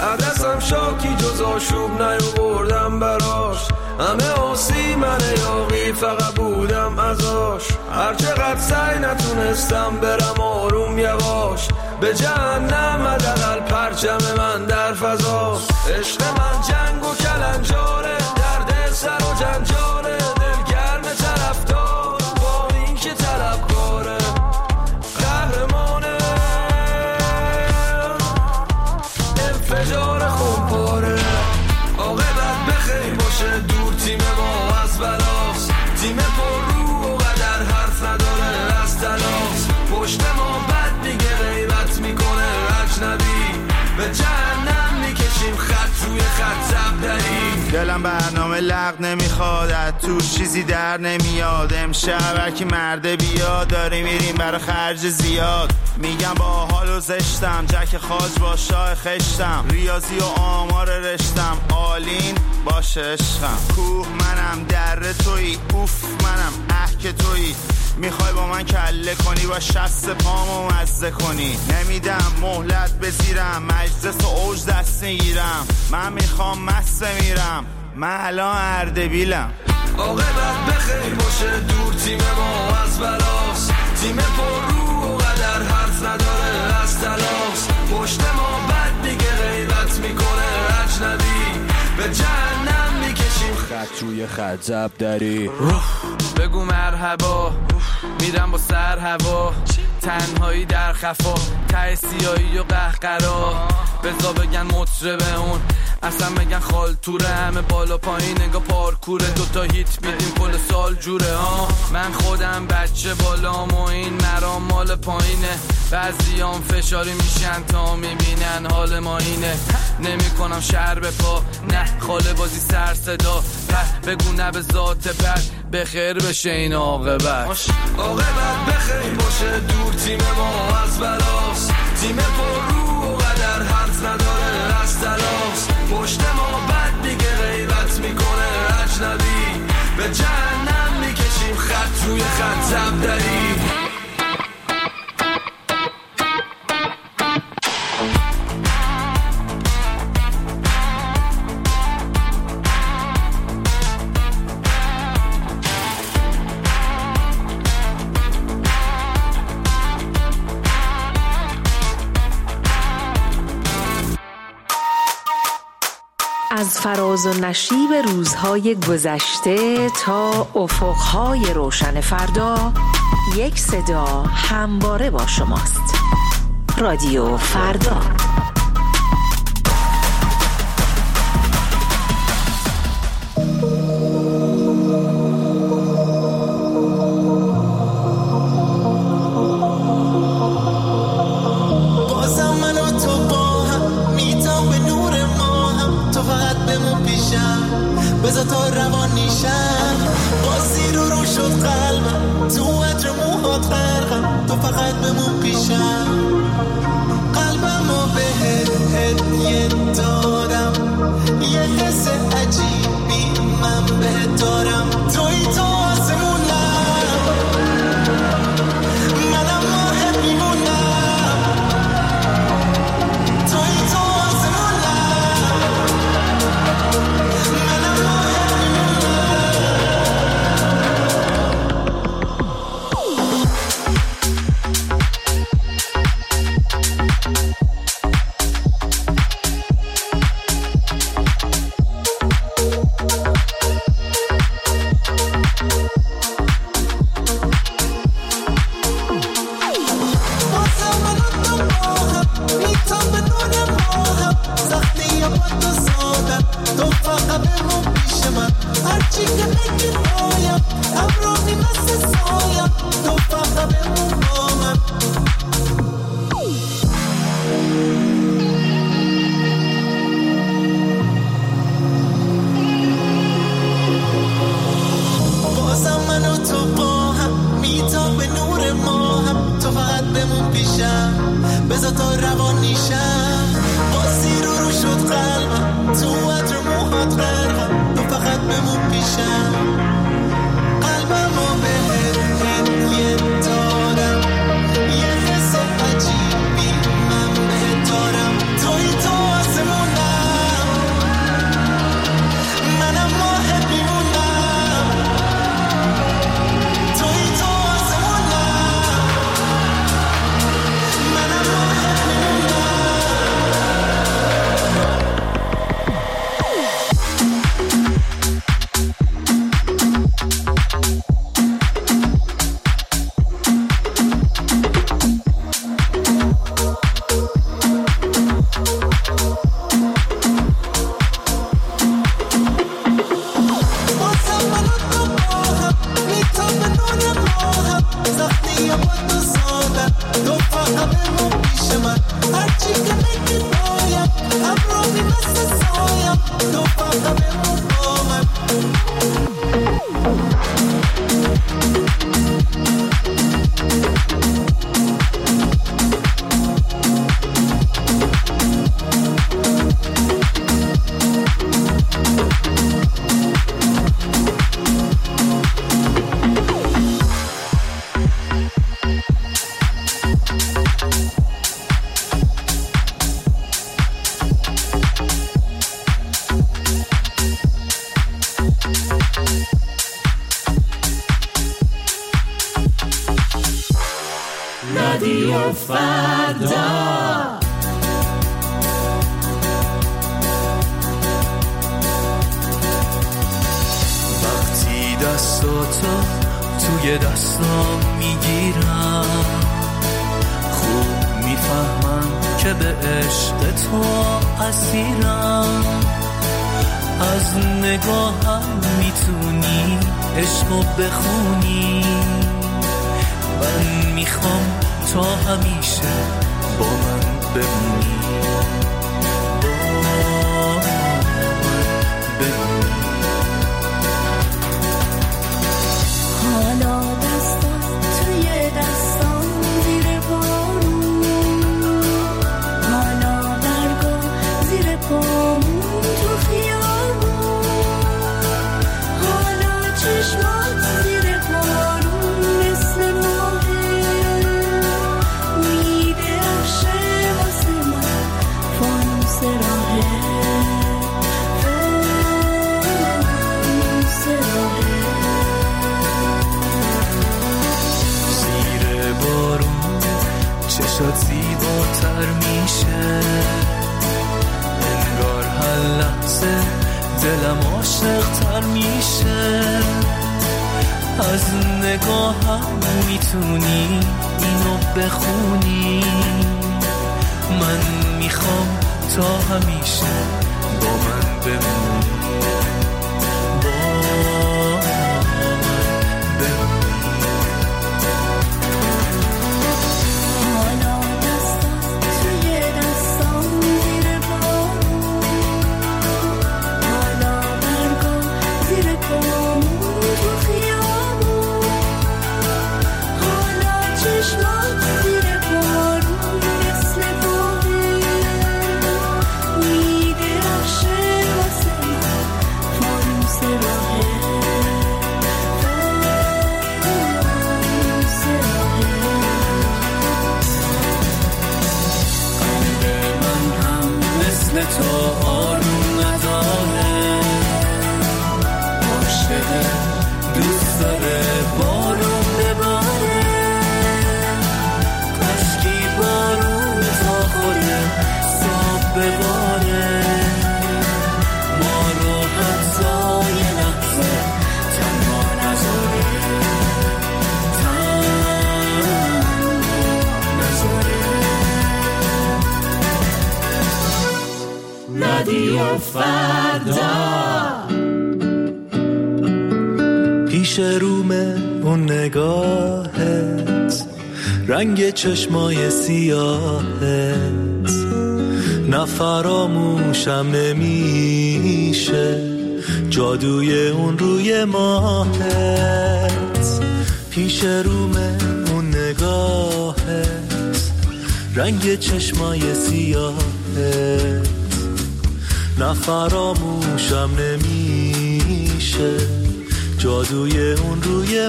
دردستم شاکی جز آشوب نیاوردم براش، همه آسی من یاقی فقط بودم ازاش. هرچقدر سعی نتونستم برم آروم یواش، به جهنم حداقل پرچم من در فضاست. عشق من جنگ و کلنجاره، درد سر و جنجاله، دلگرم طرفدار با این که طلبکاره. قهرمانه انفجار خونپاره، عاقبت بخیر باشه دور تیم ما از بلاست. تیم پر رو و قدر حرف نداره از تلاست، پشت ما بد میگه غیبت میکنه اجنبی، به جهنم میکشیم خط روی خط زبدری. دلم برنامه لغ نمیخواد، از توش چیزی در نمیاد. امشب هرکی مرده بیاد، داریم میریم برای خرج زیاد. میگم با حال و زشتم، جک خاج با شاه خشتم، ریاضی و آمار رشتم، آلین باشه عشقم. کوه منم در توی، اوف منم که توی. میخوای با من کله کنی، با شست پامو مزه کنی. نمیدم مهلت بزیرم، مجلس و اوج دست میگیرم. من میخوام مسته میرم، من الان اردبیلم. عاقبت بخیر باشه دور تیم ما از بلاست. تیم پر رو و قدر حرف نداره از تلاست، پشت ما بد دیگه غیبت میکنه اجنبی، به جهنم میکشیم خط روی خط زبدری. بگو مرحبا، میرم با سر هوا، تنهایی در خفا، ته سیاهی و قهقرا. بزا بگن مطربه اون، اصلا بگن خالتوره، همه بالا پایین نگاه پارکوره. دوتا هیت میدیم کل سال جوره ها. من خودم بچه بالام و این مرام مال پایینه، بعضیام فشاری میشن تا میبینن حال ما اینه. نمی کنم شهر به پا، نه خاله بازی سر صدا. بگو نه به ذات بد، بخیر بشه این عاقبت. عاقبت بخیر باشه دور تیم ما از بلاست. تیم پر رو و قدر حرف نداره از تلاست، پشت ما بد دیگه غیبت میکنه اجنبی، به جهنم میکشیم خط روی خط زبدری. از فراز و نشیب روزهای گذشته تا افقهای روشن فردا، یک صدا همواره با شماست. رادیو فردا. بذار تا روان نیشم، بازی رو شد قلبم، تو عطر موهات غرقم، تو فقط بمون پیشم. قلبمو بهت هدیه دادم، یه حس عجیبی من بهت دارم. توی تو آسمونم، منم ماهت میمونم. توی تو تو فقط بمون با من. رادیو فردا وقتی دستاتو توی دستام میگیرم خوب میفهمم که به عشق تو اسیرم از نگاهم میتونی عشقو بخونی من میخوام تا همیشه با من بمونی حالا دستم توی دستم زیر بارون حالا برگا زیر پامون تو خیابون حالا چشمات زیر بارون مثل ماهه میده افشه واسه من فانوس راهه چشات زیباتر میشه انگار هر لحظه دلم عاشق‌تر میشه از نگاهم میتونی اینو بخونی من میخوام تا همیشه با من بمونی تو آروم نداره عاشقه دوست داره بارون بباره کاشکی بارون تا خوده صاف بباره ما رو حتی یه لحظه تنها نذاره رادیو فردا پیش رومه اون نگاهت رنگ چشمای سیاهت نفراموشم نمیشه جادوی اون روی ماهت پیش رومه اون نگاهت رنگ چشمای سیاهت نفراموشم نمیشه جادوی اون روی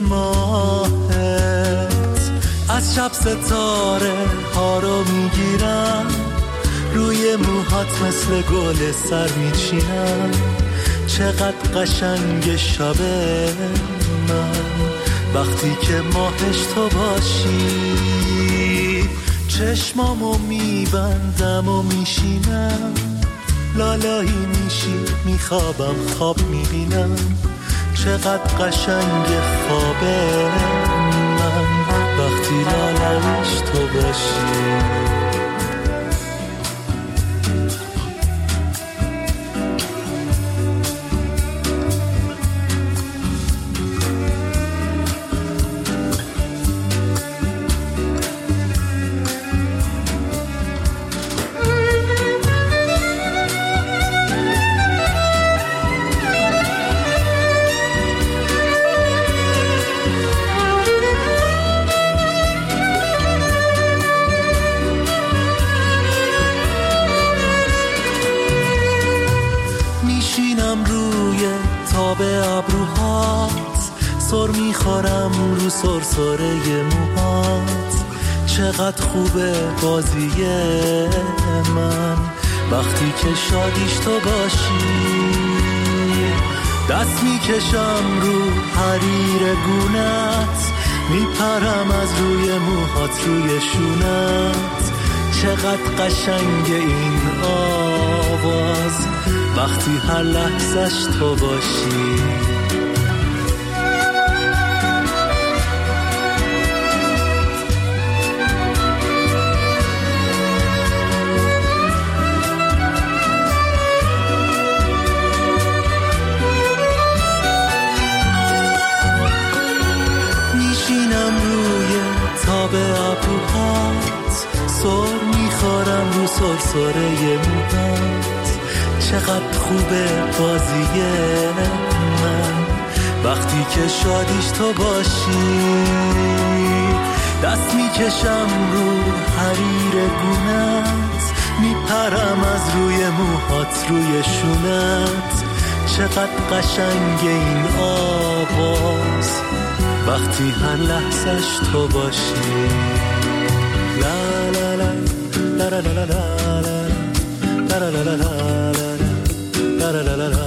ماهت از شب ستاره ها رو میگیرم روی موهات مثل گل سر میچینم چقدر قشنگ شبه من وقتی که ماهش تو باشی چشمامو میبندم و میشینم لالایی میشی میخوابم خواب میبینم چقدر قشنگ خوابه من وقتی لالایش تو باشی تاب ابروهات، سر میخورم رو سرسره موهات. چقدر خوبه بازی من وقتی که شادیش تو باشی. دست میکشم رو حریر گونت، میپرم از روی موهات روی شونت. چقدر قشنگ این آواز وقتی هر لحظش تو باشی. تاب ابروهات، سر میخورم رو سرسره موهات. چقدر خوبه بازی من وقتی که شادیش تو باشی. دست میکشم رو حریر گونت، میپرم از روی موهات روی شونت. چقدر قشنگ این آواز وقتی هر لحظش تو باشی. لا لا لا لا لا لا لا لا لا لا لا لا لا لا لا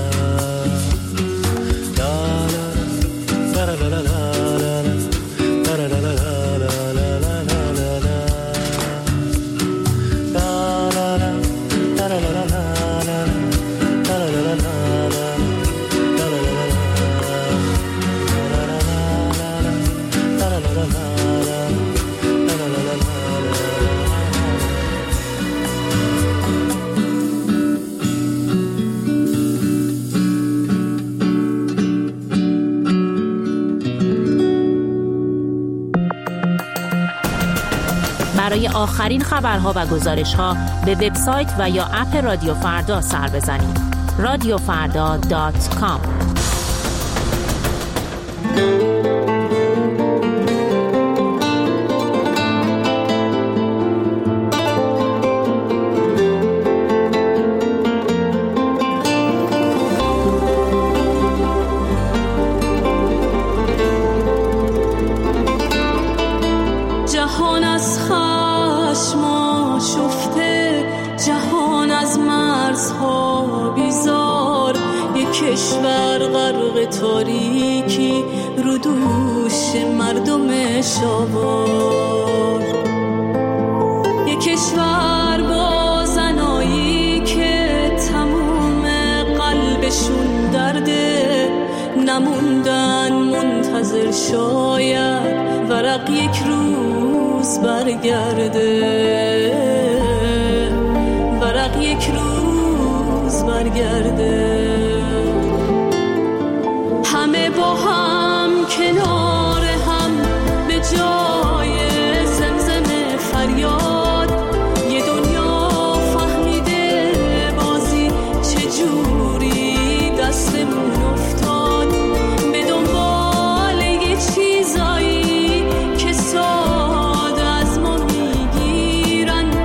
برای آخرین خبرها و گزارش‌ها به وبسایت و یا اپ رادیو فردا سر بزنید. radiofarda.com. جهان از خشم آشفته، جهان از مرزها بیزار. یک کشور غرق تاریکی رو دوش مردمش آوار. یک کشور با زنایی که تموم قلبشون درده، نموندن منتظر شاید ورق یک روز برگرده. ورق یک روز برگرده. همه با هم کنار هم به جای زمزم فریاد، یه دنیا فهمیده بازی چجوری دستمون افتاد. به دنبال یه چیزایی که ساده از ما میگیرن،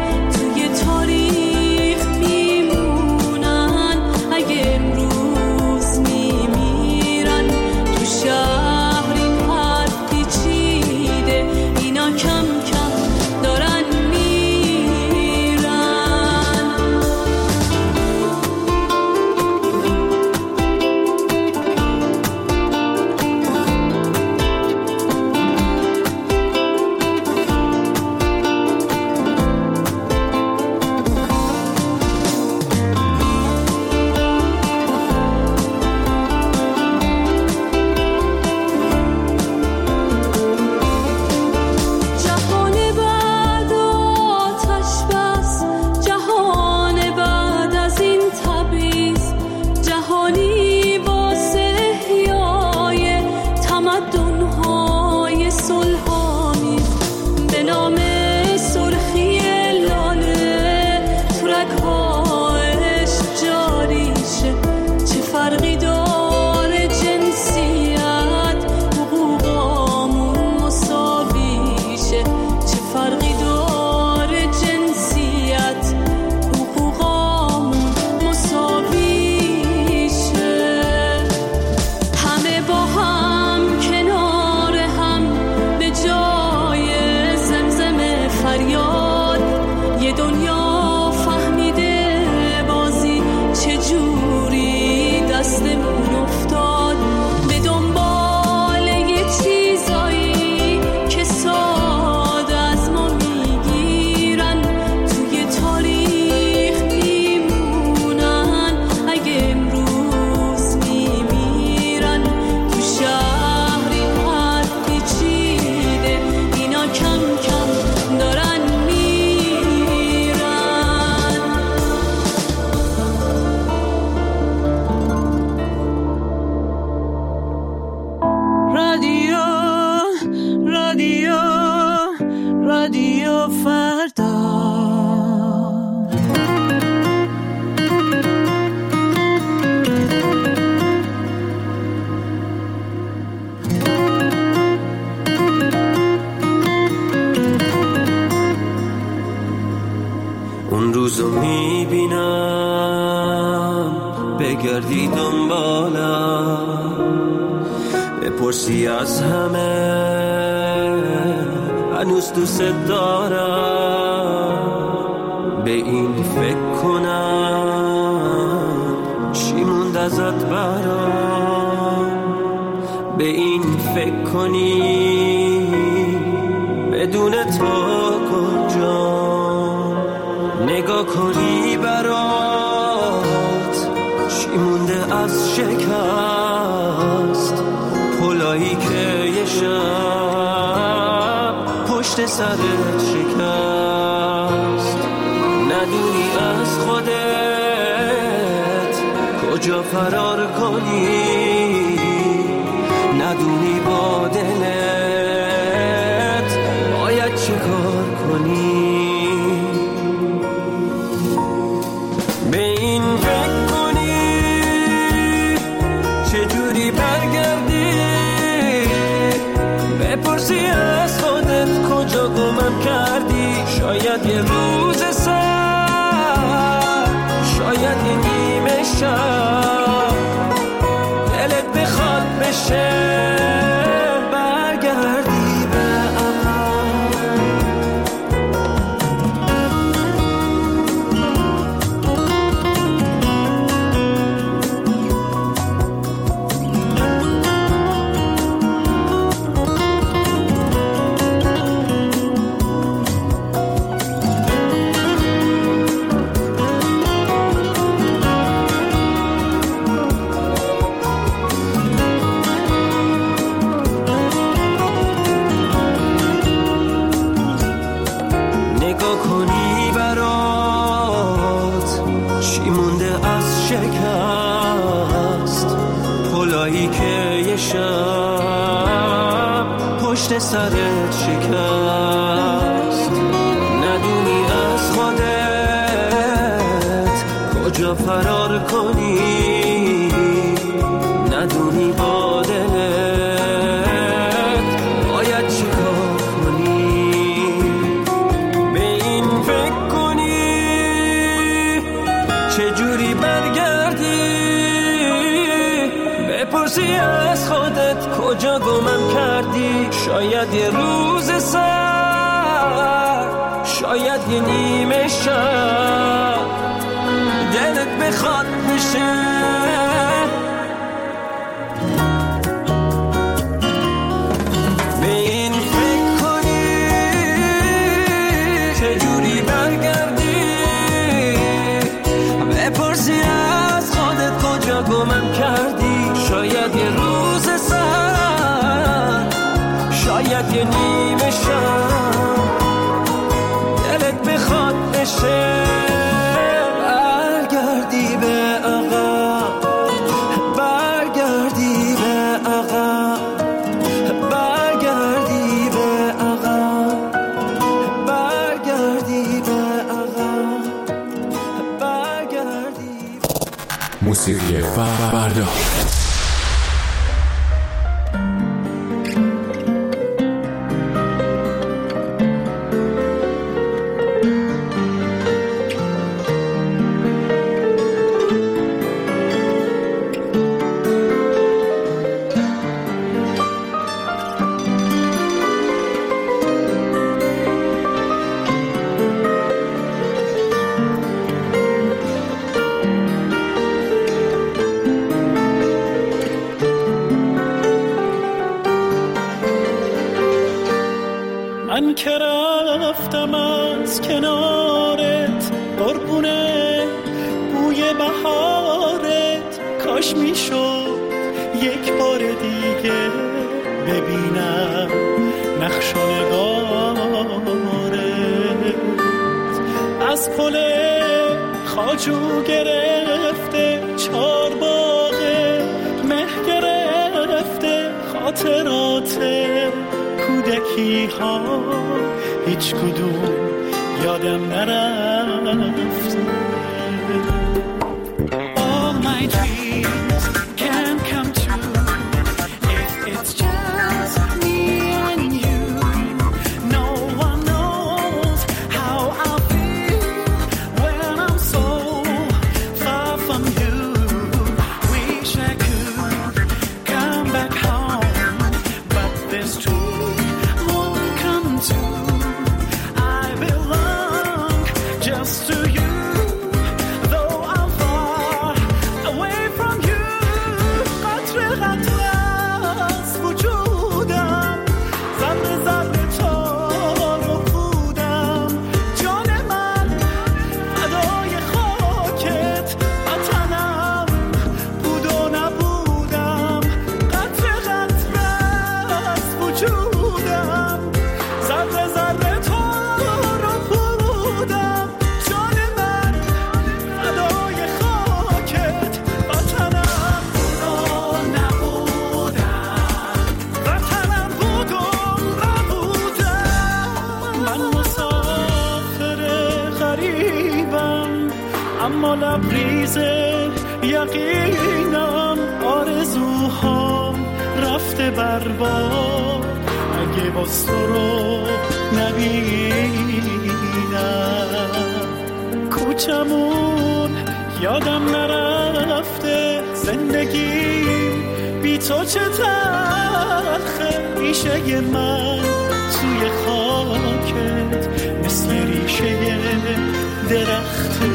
بگردی دنبالم، بپرسی از همه هنوز دوست دارم، به این فکر کنم چی موند ازت برام، به این فکر کنی بدون تو کجا، نگاه کنی برات چی مونده از شکست، پلایی که یه شب پشت سرت شکست، ندونی از خودت کجا فرار کنی، ندونی با دلت باید چه کار کنی، به این فکر کنی چجوری برگردی، بپرسی از خودت کجا گمم کردی، شاید یه روز سر، شاید یه نیمه شب دلت بخواد بشه برگردی به سرت شکست، ندونی از خودت کجا فرار کنی، ندونی با دلت باید چی کار کنی، به این فکر کنی چجوری برگردی، بپرسی از خودت کجا گمم کردی، شاید یه روز سر، شاید یه نیمه شب دلت بخواد بشه به این فکر کنی چجوری برگردی، بپرسی از خودت کجا گمم کردی، شاید یه روز سر، شاید یه نیمه شب دلت بخواد بشه برگردی به عقب، برگردی به عقب، برگردی به عقب، برگردی به عقب، برگردی. موسیقی فردا. من که رفتم از کنارت قربونه بوی بهارت، کاش میشد یک بار دیگه ببینم نقش و نگارت، از پل خواجو گرفته چارباغه مه گرفته، خاطرات کودکی ها هیچ کدوم یادم نرفت. All my dreams can come true if it's just me and you. No one knows how I feel when I'm so far from you. پاییزه یقینم آرزوها رفته برباد اگه باز تو رو نبینم کوچمون یادم نرفته زندگی بی تو چه تلخه ریشه من توی خاکت مثل ریشه درخته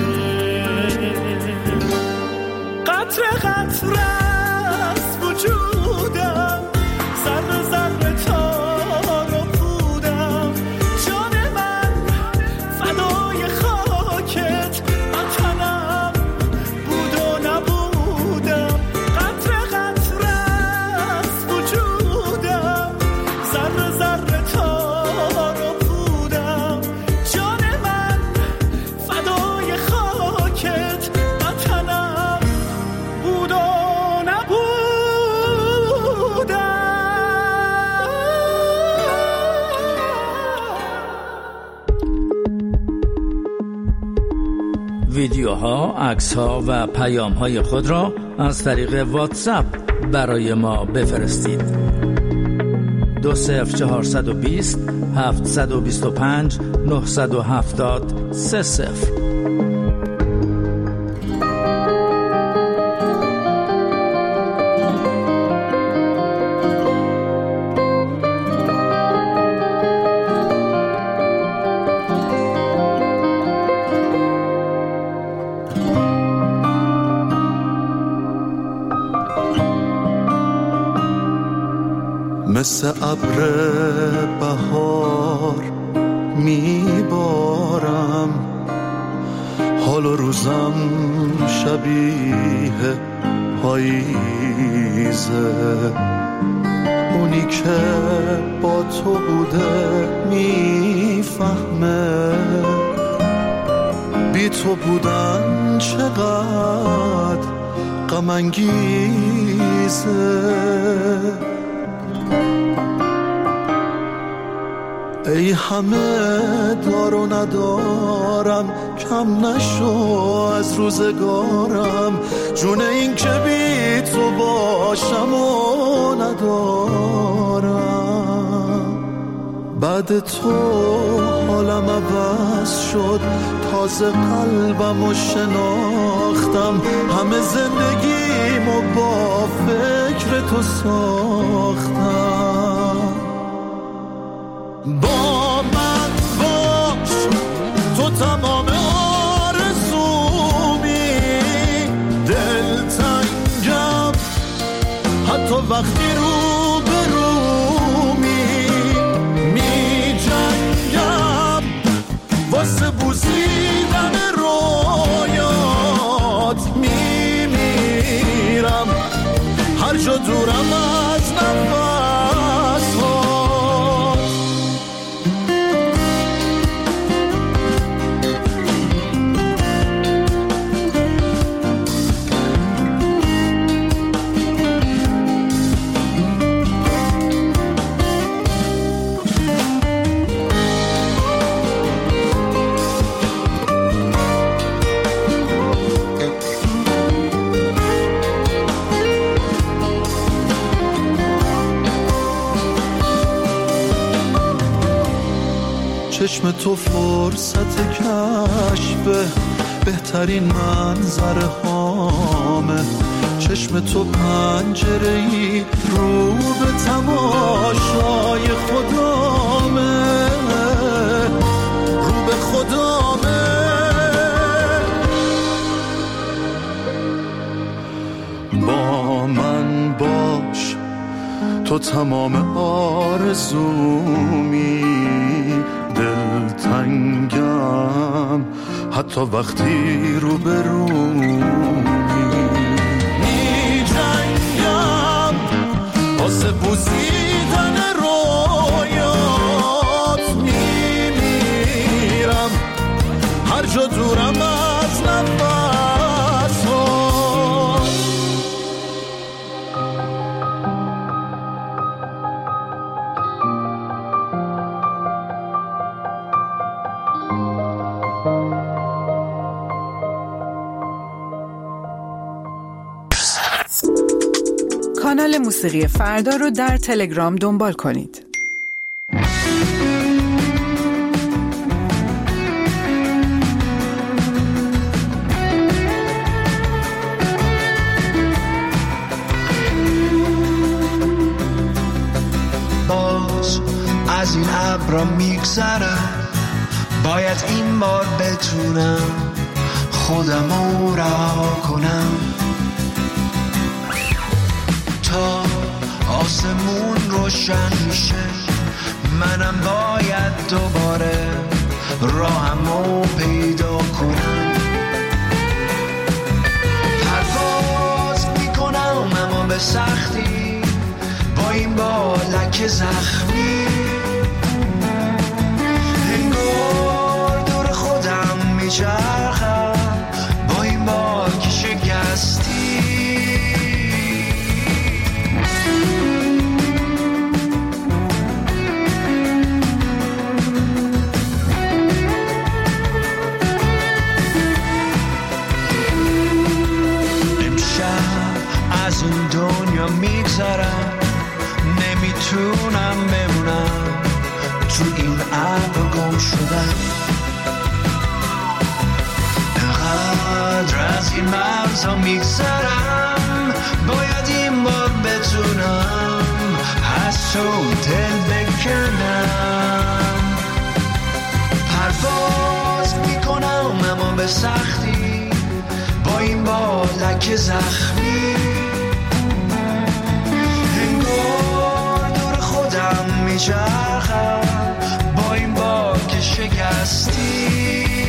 قطره قطره از وجودم ذره ذره تار و پودم جان من فدای خاکت وطنم بود و نبودم قطره قطره از وجودم ذره ذره تار و پودم جان من فدای خاکت وطنم بود و ویدیوها، عکس‌ها و پیام‌های خود را از طریق واتساپ برای ما بفرستید. 20420 725 970 30. مثل ابر بهار میبارم حال و روزم شبیه پاییزه اونی که با تو بوده میفهمه بی تو بودن چقدر غم انگیزه ای همه دار و ندارم کم نشو از روزگارم جون این که بی تو باشم و ندارم بعد تو حالم عوض شد تازه قلبم و شناختم همه زندگیمو با فکر تو ساختم با من باش تو تمام آرزومی دلتنگم حتی وقتی رو به رومی می جنگم واسه بوسیدن رویات می میرم هر جا دورم از نفس چشم تو فرصت کشف بهترین منظره هامه چشم تو پنجره‌ای رو به تماشای خدامه رو به خدامه با من باش تو تمام آرزومی دلتنگم حتی وقتی رو به رومی می جنگم واسه بوسیدن رویات می میرم هر جا دورم از نفس کانال موسیقی فردا رو در تلگرام دنبال کنید. باز از این ابرا میگذرم، باید این بار بتونم خودمو رها کنم تا آسمون روشن میشه. منم باید دوباره راهمو پیدا کنم. پرواز میکنم اما به سختی، با این بالک زخمی انگار دور خودم میچرخم، با این بالک شکستی. از این دنیا میگذرم، نمیتونم بمونم تو این ابر گم شدم. انقدر از این مرزها میگذرم، باید این بار بتونم از تو دل بکنم. پرواز میکنم اما به سختی، با این بالک زخمی انگار دور خودم میچرخم، با این بالک شکستی.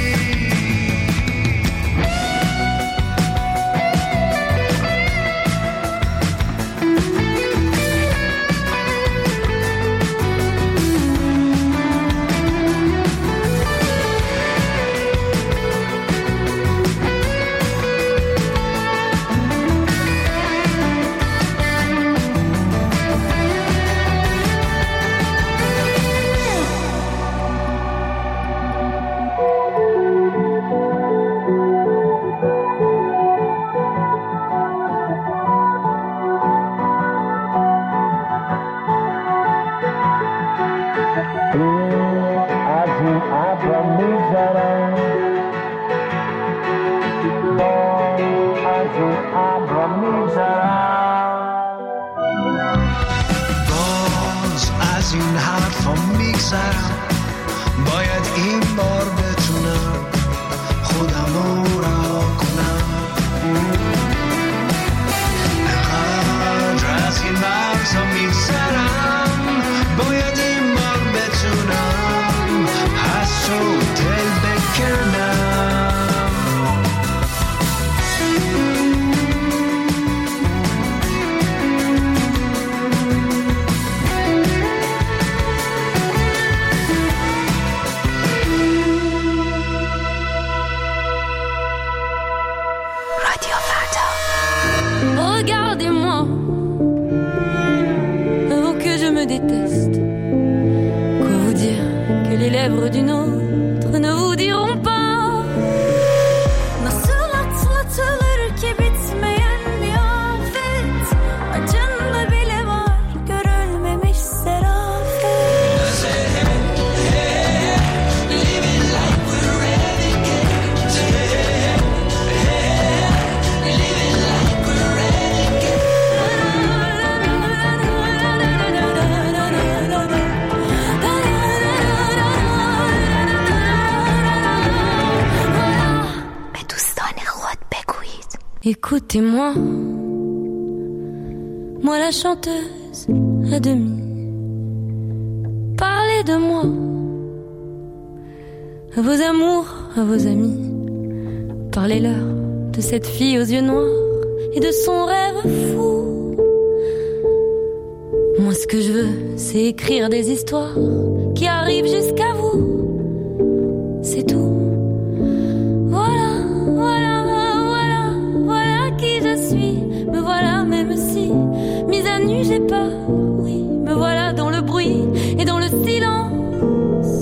باید این بار بتونم خودمو رها کنم. انقدر از این مرزها میگذرم، باید این بار بتونم از تو دل بکنم. Regardez-moi, avant que je me déteste. Quoi vous dire que les lèvres d'une autre ne vous diront pas? Nasıl atlatılır ki bitmeyen bir afet? Acında bile var görülmemiş serafet. Living like we're renegades. Living like we're renegades. به دوستان خود بگویید. Écoutez-moi, moi la chanteuse à demi. Parlez de moi, à vos amours, à vos amis. Parlez-leur de cette fille aux yeux noirs et de son rêve fou. Moi ce que je veux, c'est écrire des histoires qui arrivent jusqu'à vous. C'est tout. Voilà, voilà, voilà, voilà qui je suis. Me voilà même si, mise à nu j'ai peur. Oui, me voilà dans le bruit et dans le silence.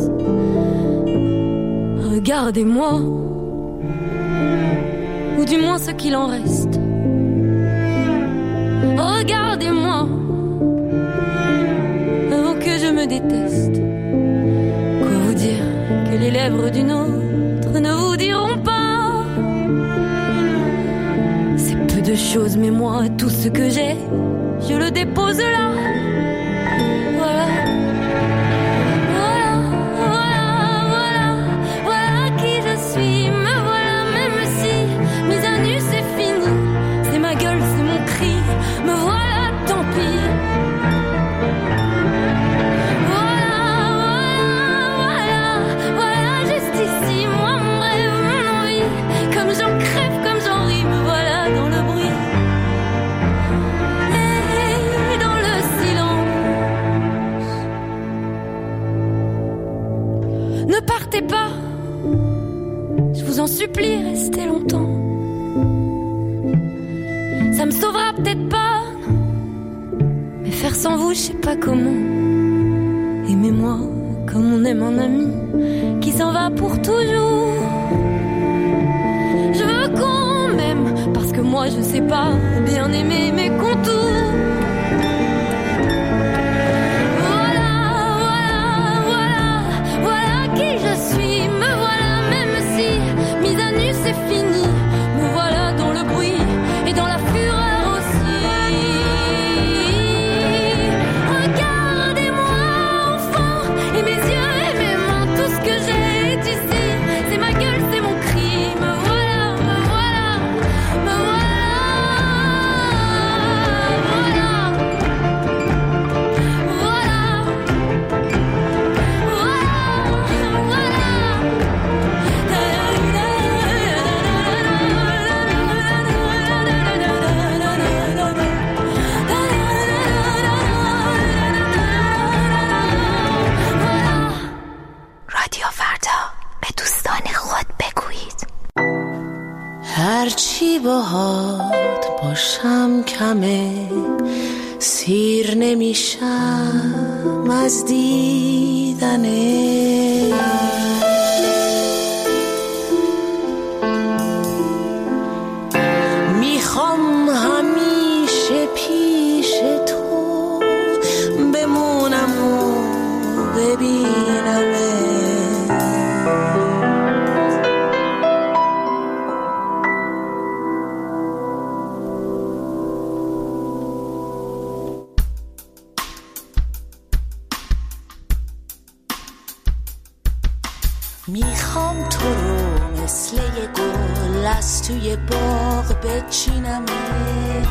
Regardez-moi, ou du moins ce qu'il en reste. Regardez-moi avant que je me déteste. Quoi vous dire que les lèvres d'une autre ne vous diront pas? C'est peu de choses, mais moi, tout ce que j'ai, je le dépose là. Voilà. Voilà, voilà, voilà, voilà qui je suis. Me voilà, même si mise à nu c'est fini. C'est ma gueule, c'est mon cri. Me voilà, tant pis. Voilà, voilà, voilà, voilà, juste ici. Moi, mon rêve, mon envie. Comme j'en crève, comme j'en ris. Me voilà dans le bruit. Et dans le silence. Ne partez pas. Je vous en supplie, restez longtemps. Ça me sauvera peut-être pas, mais faire sans vous, je sais pas comment. Aimez-moi comme on aime un ami qui s'en va pour toujours. Je veux qu'on m'aime parce que moi je sais pas bien aimer mes contours. Voilà, voilà, voilà, voilà qui je suis. Me voilà, même si mise à nu c'est fini. Me voilà dans le bruit et dans la fureur aussi. Regardez-moi enfant, et mes yeux et mes mains, tout ce que j'ai est ici. C'est ma gueule, c'est mon cri. Me voilà, me voilà, me voilà, voilà, رادیو فردا به دوستان خود بگویید. هرچی باهات باشم کمه، سیر نمیشم از دیدنه. میخوام همیشه پیش تو بمونم و ببینمه. میخوام تو رو مثل یه گل از توی باغ بچینمه،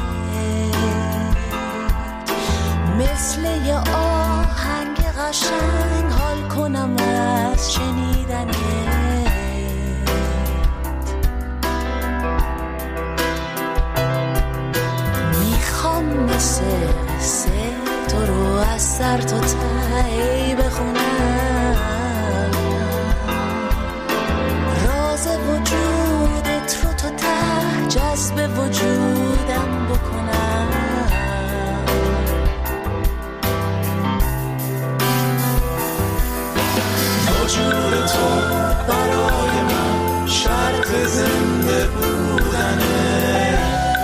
مثل یه آهنگ قشنگ حال کنم از شنیدنه. میخوام مثل تو رو از سر تا ته بخونم، راز وجودت رو تا ته جذب وجودم بکنم. وجود تو برای من شرط زنده بودنه.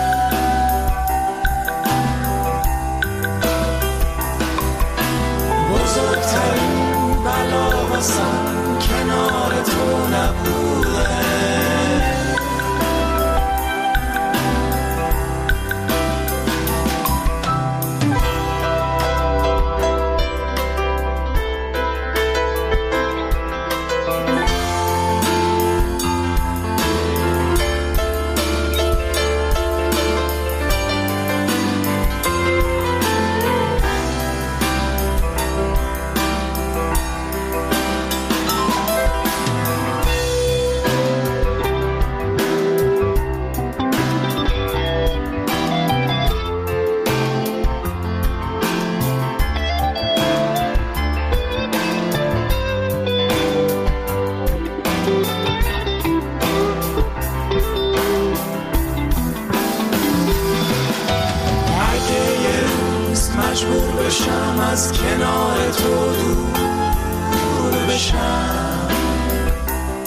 بزرگترین بلا واسم کنار تو نبوده. از کنار تو دور بشم،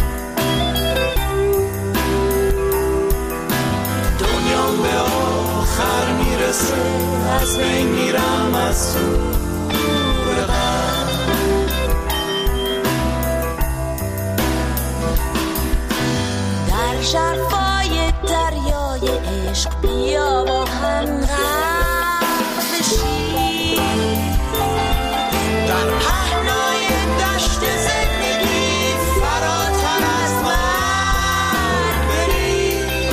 دنیام به آخر میرسه از بین میرم از دور غم. در شرفای دریای عشق بیا با هم غرق بشیم، در پهنای دشت زندگی فراتر از مرگ بریم.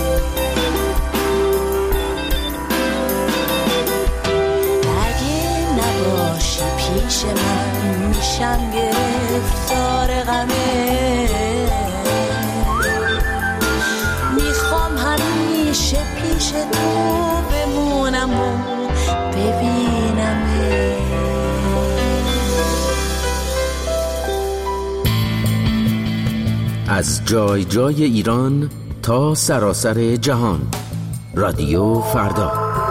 اگه نباشی پیش من میشم گرفتار غمه، میخوام همیشه پیش تو بمونم و ببینم. از جای جای ایران تا سراسر جهان، رادیو فردا.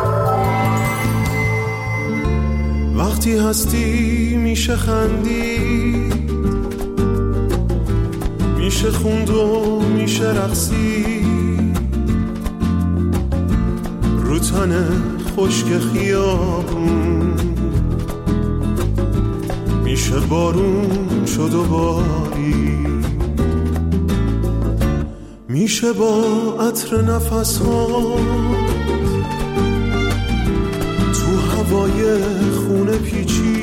وقتی هستی میشه خندید، میشه خوند و میشه رقصید، رو تن خشک خیابون میشه بارون شد و باری، میشه با عطر نفس‌ها تو هوای خونه پیچی،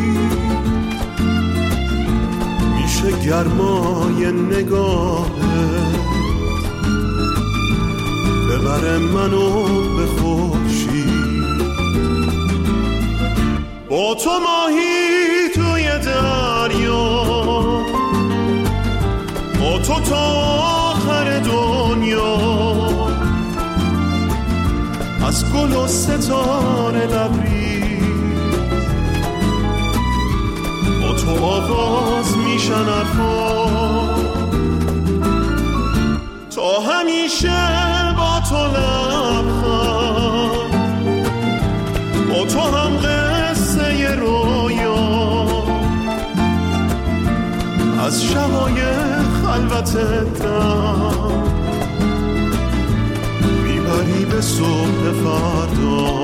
میشه گرمای نگاه ببره منو به خورشید. با تو ماهی توی دریا، با تو تا آخر دنیا، از گل و ستاره لبریز، با تو آغاز میشن حرفا، تا همیشه با تو لبخند، با تو هم قصه رویا، از شبای خلوت دم میبری به صبح فردا.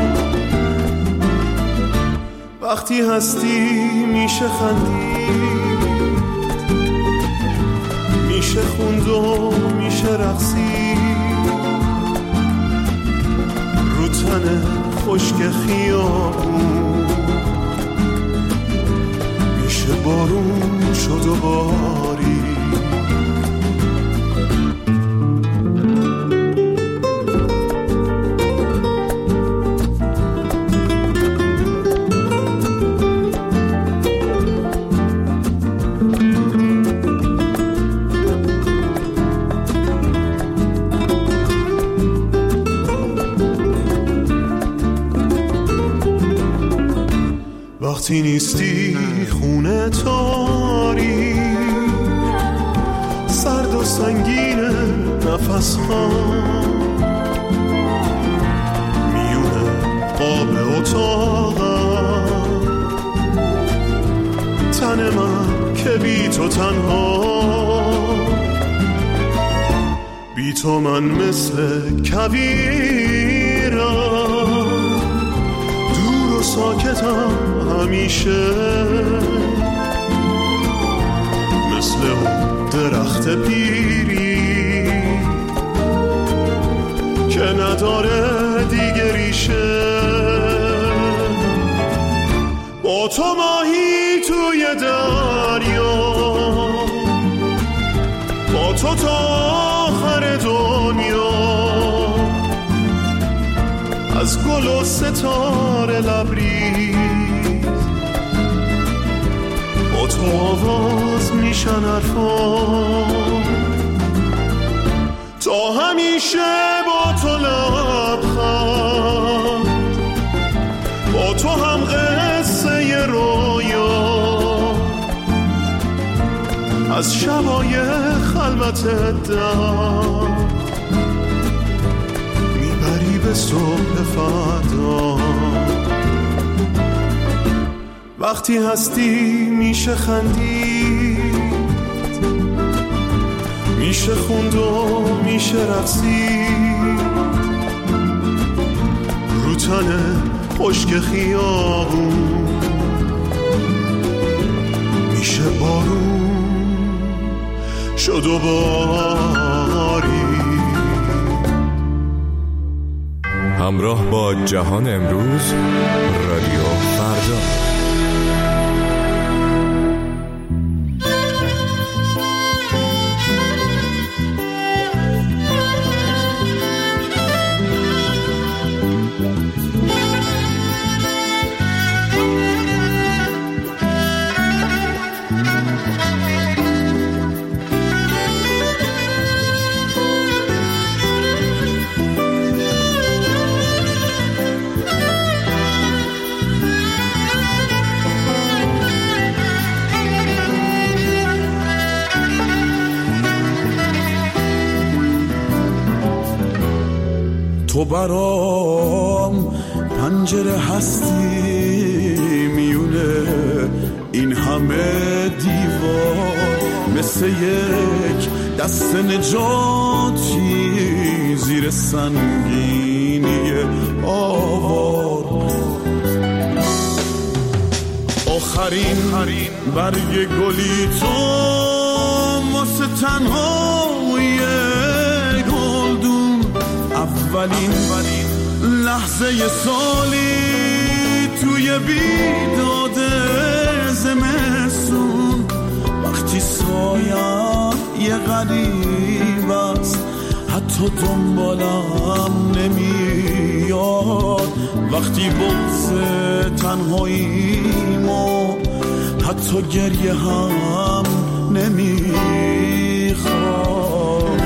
وقتی هستی میشه خندید، میشه خوند و میشه رقصید، رو تن خشک خیابون میشه بارون شد و باری. وقتی نیستی خونه تاری، سرد و سنگین نفس ها، میونه قاب اتاقم، تن من که بی تو تنها، بی تو من مثل کویرم، دور و ساکتم همیشه، مثل اون درخت پیری که نداره دیگه ریشه. با تو ماهی توی دریا، با تو تا آخر دنیا، از گل و ستاره لبریز، با تو آواز میشن حرفا، تا همیشه با تو لبخند، با تو هم قصه رویا، از شبای خلوت دم میبری به صبح فردا. وقتی هستی میشه خندید، میشه خوند و میشه رقصید، تنه خشک خیابون میشه بارون شد و باری. همراه با جهان امروز، رادیو فردا. تو برام پنجره هستی میونه این همه دیوار، مثل یک دست نجاتی زیر سنگینی آوار. آخرین برگ گلی تو واسه تنهایی گلدون، اولین لحظه سالی توی بیداد زمستون، وقتی سایه یه غریب است حتی دنبالم نمیاد، وقتی بغض تنهاییمو حتی گریه هم نمیخواد.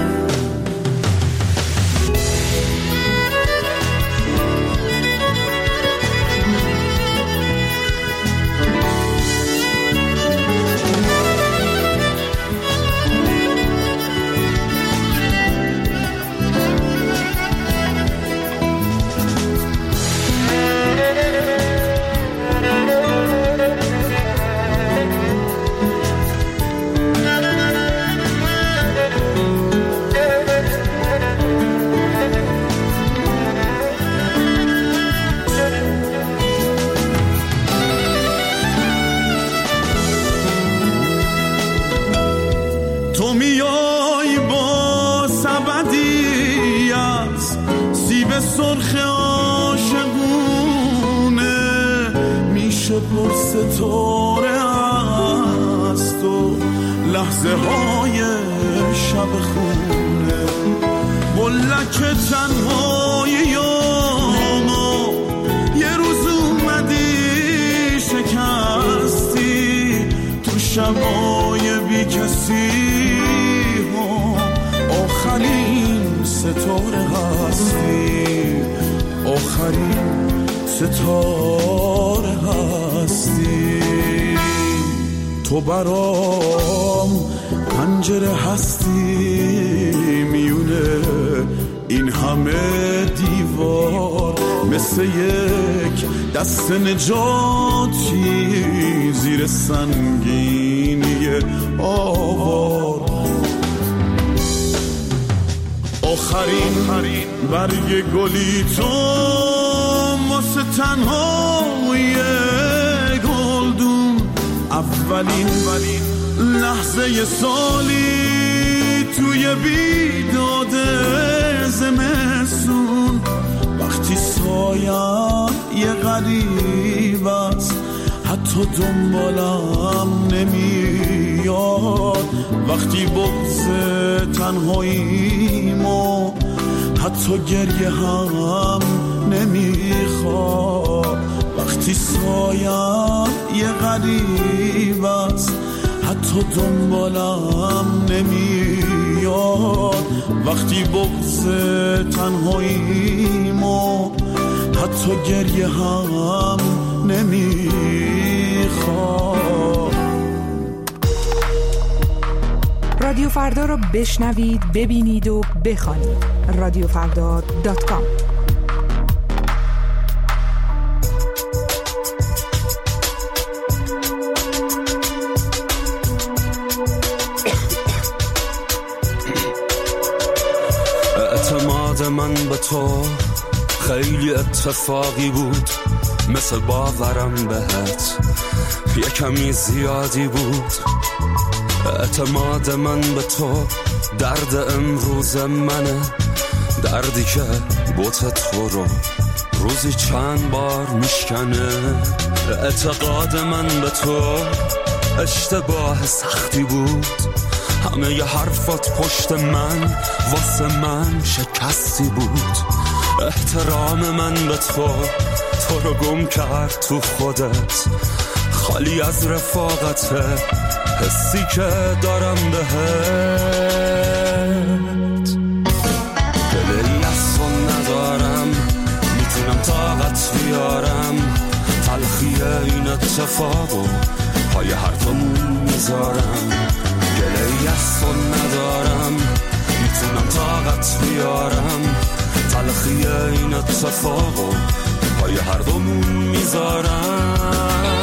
تو میای با سبدی از سیب سرخ عاشقونه، میشه پر ستاره از تو لحظه های شب خونه، بلک تنهاییامو یه روز اومدی شکستی، تو شبای بی کسی آخرین ستاره هستی، آخرین ستاره هستی. تو برام پنجره هستی میونه این همه دیوار، مثل یک دست نجاتی زیر سنگینی آوار. آخرین برگ گلی تو واسه تنهایی گلدون، اولین لحظه سالی توی بیداد زمستون، وقتی سایه یه غریب است حتی دنبالم نمیاد، وقتی بغض تنهاییمو حتی گریه هم نمیخواد، وقتی سایه یه غریب است حتی دنبالم نمیاد، وقتی بغض تنهاییمو حتی گریه هم نمیخواد. رادیو فردا رو بشنوید، ببینید و بخوانید. رادیوفردا.com. اعتماد من به تو خیلی اتفاقی بود، مثل باورم بهت یه کمی زیادی بود. اعتماد من به تو درد امروز منه، دردی که بوت تو رو روزی چند بار میشکنه. اعتقاد من به تو اشتباه سختی بود، همه ی حرفات پشت من واسه من شکستی بود. احترام من به تو رو گم کرد تو خودت، خالی از رفاقت حسی که دارم بهت. دلی از تو ندارم، میتونم طاقت بیارم، تلخی این اتفاقو پای هر دومون میذارم. گله‌ای از تو ندارم، میتونم طاقت بیارم، تلخی این اتفاقو پای هر دومون میذارم.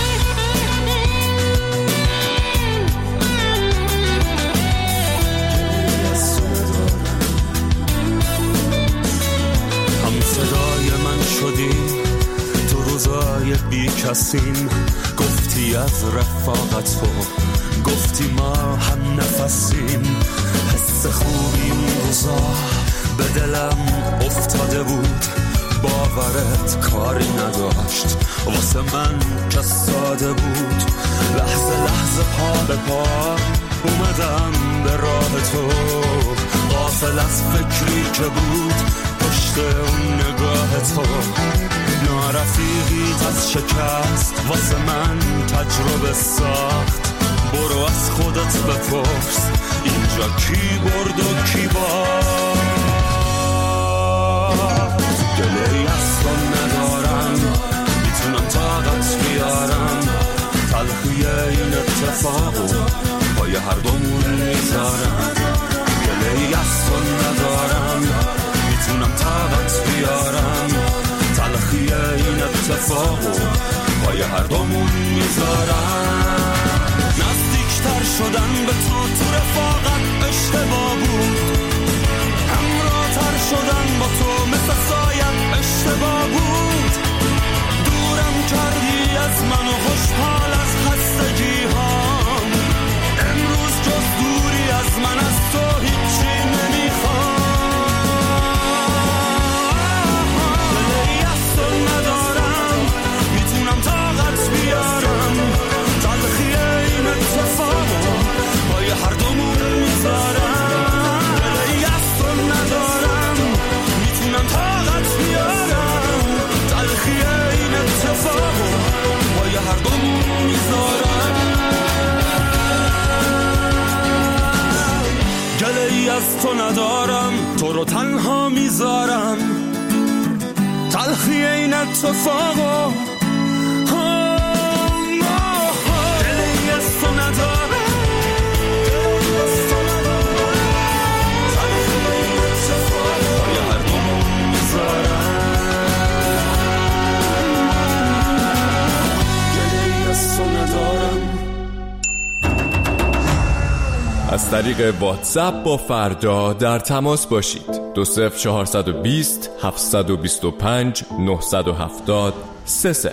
هم صدای من شدی تو روزای بی کسیم، گفتی از رفاقت تو، گفتی ما هم نفسیم. حس خوبی اون روزا به دلم افتاده بود، باورت کاری نداشت واسه من که ساده بود. لحظه لحظه پا به پا اومدم به راه تو، غافل از فکری که بود پشت اون نگاه تو. نارفیقیت از شکست واسه من تجربه ساخت، برو از خودت بپرس اینجا کی برد و کی باخت. گله‌ای از تو ندارم، میتونم طاقت بیارم، تلخی این اتفاقو پای هر دومون میذارم. گله‌ای از تو ندارم، میتونم طاقت بیارم، تلخی این اتفاقو پای هر دومون میذارم. نزدیکتر شدن به تو رفاقت اشتباه بود، همراه‌تر شدن با تو مثل سایت اشتباه بود. دورم کردی از من و خوشحال از خستگی هام، امروز جز دوری از من از تو هیچی نمیخوام. دلی از تو ندارم، میتونم طاقت بیارم، تلخی این اتفاقو پای هر دومون میذارم. دلی از تو ندارم، میتونم طاقت بیارم، تلخی این اتفاقو پای هر دومون میذارم. گله‌ای از تو ندارم، تو رو تنها میذارم، تلخی این اتفاقو. گله‌ای از تو ندارم، تلخی این اتفاقو پای هر دومون میذارم. گله‌ای از تو ندارم. از طریق واتساپ با فردا در تماس باشید. 20420 725 970 30.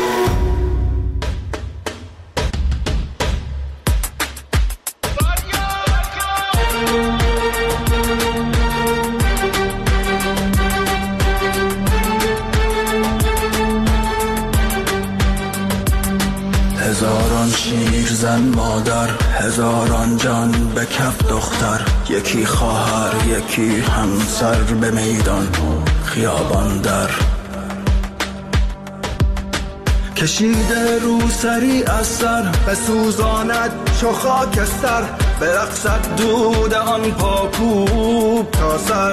هزاران شیر زن مادر، هزاران جان به کف دختر، یکی خواهر یکی همسر، به میدان خیابان در کشیده رو سری از سر، به سوزاند چو خاکستر، به رقصد دود آن پاکوب تا سر.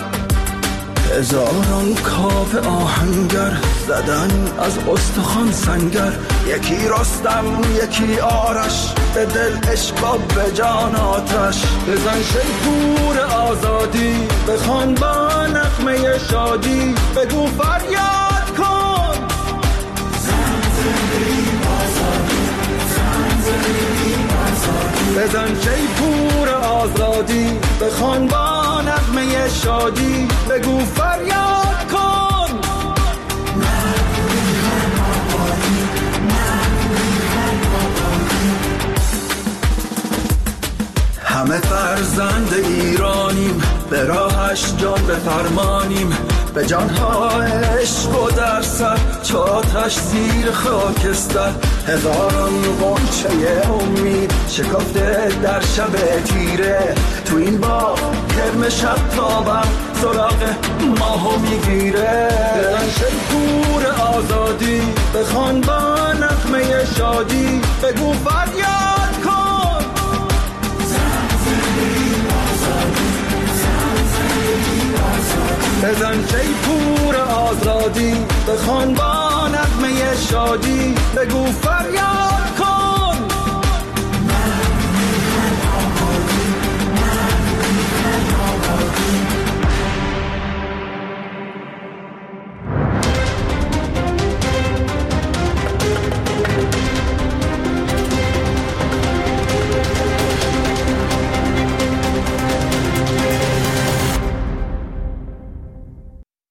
هزاران کاف آهنگر زدن از استخوان سنگر، یکی رستم یکی آرش، به دل عشق و به جان آتش. بزن شیپور آزادی، بخوان با نغمه شادی، بگو فریاد کن زن زندگی آزادی، زن زندگی آزادی. بزن شیپور آزادی، بخوان با نغمه شادی، بگو فریاد کن. به راهش جان بفرمانیم، به جانها عشق و در سر چاتش زیر خاکستر. هزاران غنچه امید شکفته در شب تیره، تو این باغ کرم شب تابم سراغ ماهو میگیره. دلن شکور آزادی بخوان با نغمه شادی، بگو فریاد کن بزن شیپور آزادی، بخوان با نغمه شادی، بگو فریاد